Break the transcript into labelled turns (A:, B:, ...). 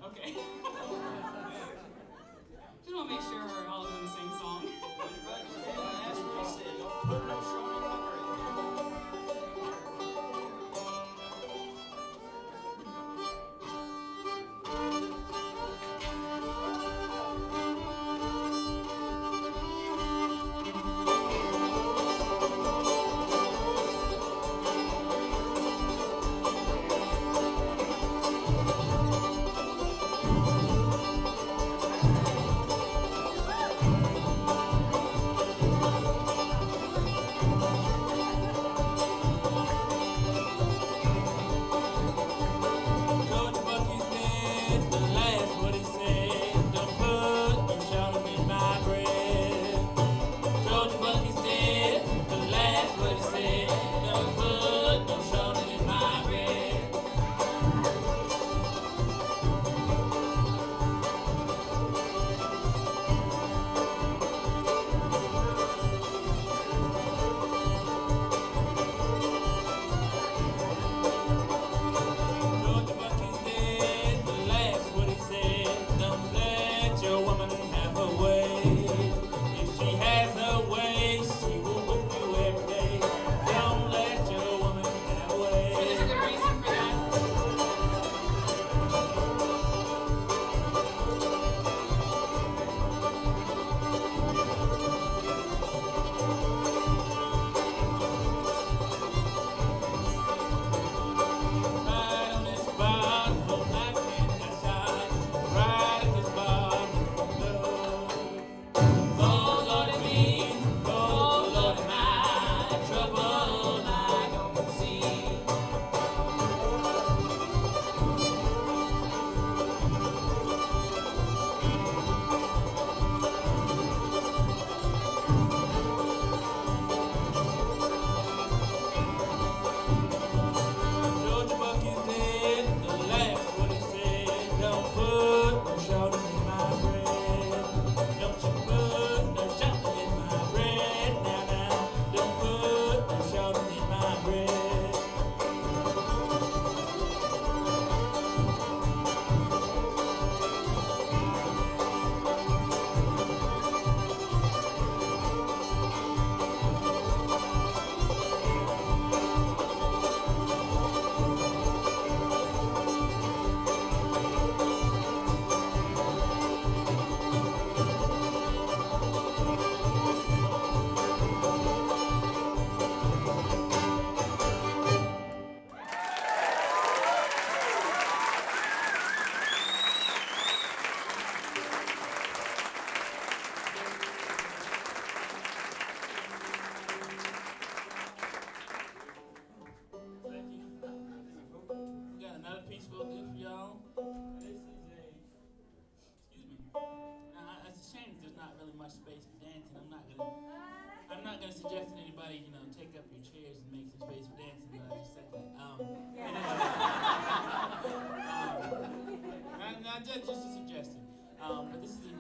A: Okay. Just want to make sure we're all doing the same song.
B: That's what he said. Don't put no short in my piece we'll do for y'all. This is excuse me. Now, it's a shame there's not really much space for dancing. I'm not gonna suggest that anybody, take up your chairs and make some space for dancing. But I just said that. Just a suggestion. But this is